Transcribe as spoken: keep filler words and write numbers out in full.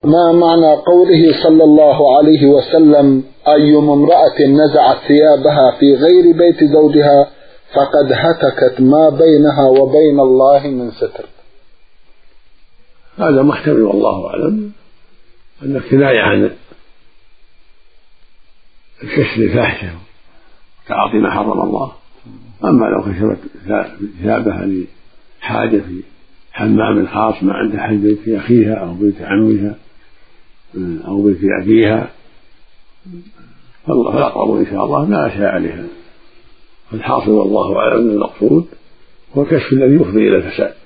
ما معنى قوله صلى الله عليه وسلم أيما امرأة نزعت ثيابها في غير بيت زوجها فقد هتكت ما بينها وبين الله من ستر؟ هذا محتمل والله أعلم أن كناية عن الكشف الفاحشة وتعاطي ما حرم الله. أما لو كشفت ثيابها لحاجة في حمام خاص ما عند أحد بيت أخيها أو بيت عمها أو بيت أبيها فالأقرب إن شاء الله لا شيء عليها. الحاصل والله أعلم أن المقصود هو الكشف الذي يفضي إلى الفساد.